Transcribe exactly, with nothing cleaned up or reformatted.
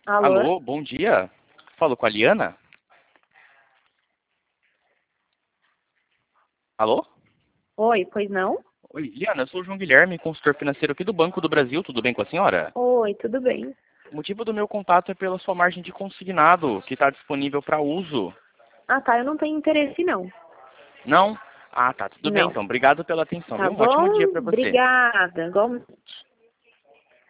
Alô? Alô, bom dia. Falo com a Liana? Alô? Oi, pois não? Oi, Liana, eu sou o João Guilherme, consultor financeiro aqui do Banco do Brasil. Tudo bem com a senhora? Oi, tudo bem? O motivo do meu contato é pela sua margem de consignado, que está disponível para uso. Ah, tá, eu não tenho interesse não. Não? Ah, tá, tudo bem Não. então. Obrigado pela atenção, Tá viu? Um ótimo dia bom? para você. Obrigada. Igualmente.